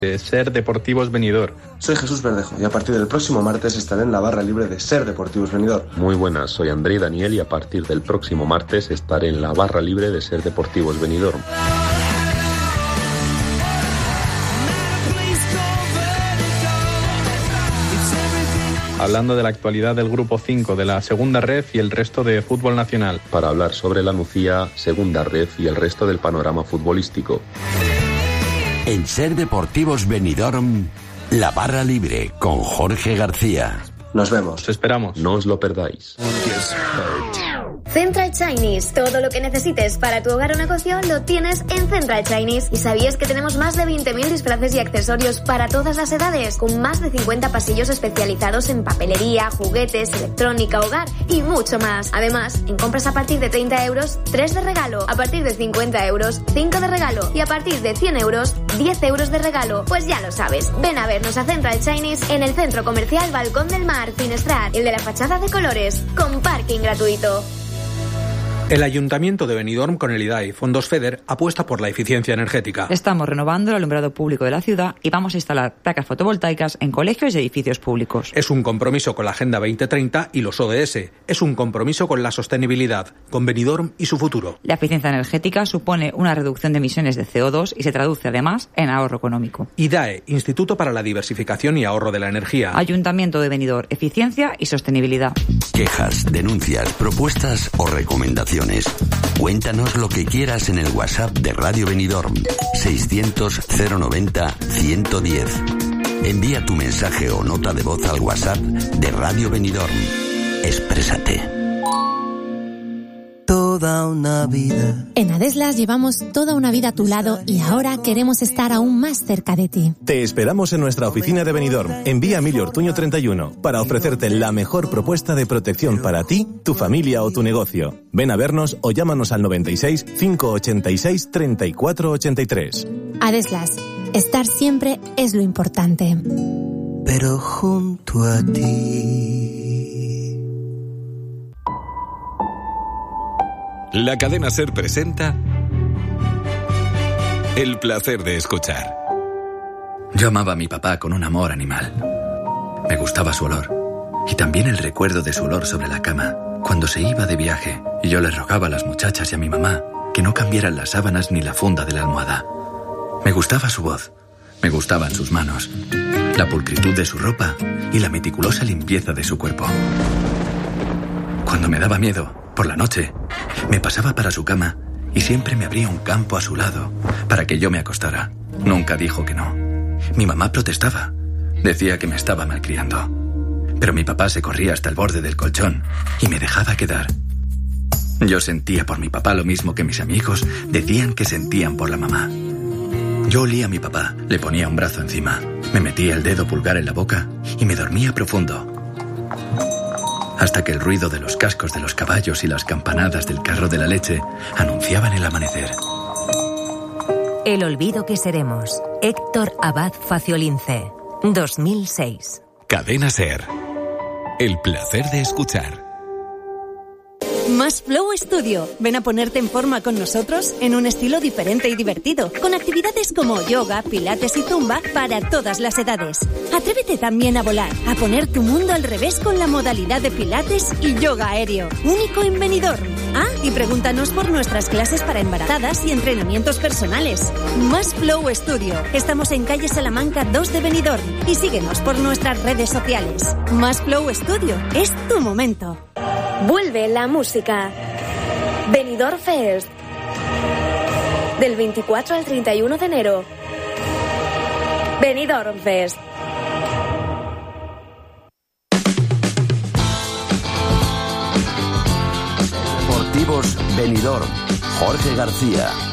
de Ser Deportivos Benidorm. Soy Jesús Verdejo y a partir del próximo martes estaré en la barra libre de Ser Deportivos Benidorm. Muy buenas, soy André Daniel y a partir del próximo martes estaré en la barra libre de Ser Deportivos Benidorm. Hablando de la actualidad del Grupo 5 de la Segunda Ref y el resto de fútbol nacional. Para hablar sobre la Nucía, Segunda Ref y el resto del panorama futbolístico. En Ser Deportivos Benidorm, la barra libre con Jorge García. Nos vemos. Os esperamos. No os lo perdáis. Central Chinese. Todo lo que necesites para tu hogar o negocio lo tienes en Central Chinese. ¿Y sabías que tenemos más de 20.000 disfraces y accesorios para todas las edades? Con más de 50 pasillos especializados en papelería, juguetes, electrónica, hogar y mucho más. Además, en compras a partir de 30 euros, 3 de regalo. A partir de 50 euros, 5 de regalo. Y a partir de 100 euros, 10 euros de regalo. Pues ya lo sabes. Ven a vernos a Central Chinese en el Centro Comercial Balcón del Mar, Finestrat, el de la fachada de colores, con parking gratuito. El Ayuntamiento de Benidorm, con el IDAE y Fondos FEDER, apuesta por la eficiencia energética. Estamos renovando el alumbrado público de la ciudad y vamos a instalar placas fotovoltaicas en colegios y edificios públicos. Es un compromiso con la Agenda 2030 y los ODS. Es un compromiso con la sostenibilidad, con Benidorm y su futuro. La eficiencia energética supone una reducción de emisiones de CO2 y se traduce además en ahorro económico. IDAE, Instituto para la Diversificación y Ahorro de la Energía. Ayuntamiento de Benidorm, eficiencia y sostenibilidad. Quejas, denuncias, propuestas o recomendaciones. Cuéntanos lo que quieras en el WhatsApp de Radio Benidorm 600 090 110. Envía tu mensaje o nota de voz al WhatsApp de Radio Benidorm. Exprésate. Toda una vida. En Adeslas llevamos toda una vida a tu lado y ahora queremos estar aún más cerca de ti. Te esperamos en nuestra oficina de Benidorm, en Vía Emilio Ortuño 31, para ofrecerte la mejor propuesta de protección para ti, tu familia o tu negocio. Ven a vernos o llámanos al 96 586 34 83. Adeslas, estar siempre es lo importante. Pero junto a ti. La cadena SER presenta El placer de escuchar. Yo amaba a mi papá con un amor animal. Me gustaba su olor y también el recuerdo de su olor sobre la cama cuando se iba de viaje y yo le rogaba a las muchachas y a mi mamá que no cambiaran las sábanas ni la funda de la almohada. Me gustaba su voz, me gustaban sus manos, la pulcritud de su ropa y la meticulosa limpieza de su cuerpo. Cuando me daba miedo, por la noche, me pasaba para su cama y siempre me abría un campo a su lado para que yo me acostara. Nunca dijo que no. Mi mamá protestaba. Decía que me estaba malcriando. Pero mi papá se corría hasta el borde del colchón y me dejaba quedar. Yo sentía por mi papá lo mismo que mis amigos decían que sentían por la mamá. Yo olía a mi papá, le ponía un brazo encima, me metía el dedo pulgar en la boca y me dormía profundo. Hasta que el ruido de los cascos de los caballos y las campanadas del carro de la leche anunciaban el amanecer. El olvido que seremos. Héctor Abad Faciolince, 2006. Cadena SER. El placer de escuchar. Más Flow Studio. Ven a ponerte en forma con nosotros en un estilo diferente y divertido, con actividades como yoga, pilates y zumba para todas las edades. Atrévete también a volar, a poner tu mundo al revés con la modalidad de pilates y yoga aéreo, único en Benidorm. Ah, y pregúntanos por nuestras clases para embarazadas y entrenamientos personales. Más Flow Studio. Estamos en calle Salamanca 2 de Benidorm y síguenos por nuestras redes sociales. Más Flow Studio. Es tu momento. Vuelve la música. Benidorm Fest. Del 24 al 31 de enero. Benidorm Fest. Deportivos Benidorm. Jorge García.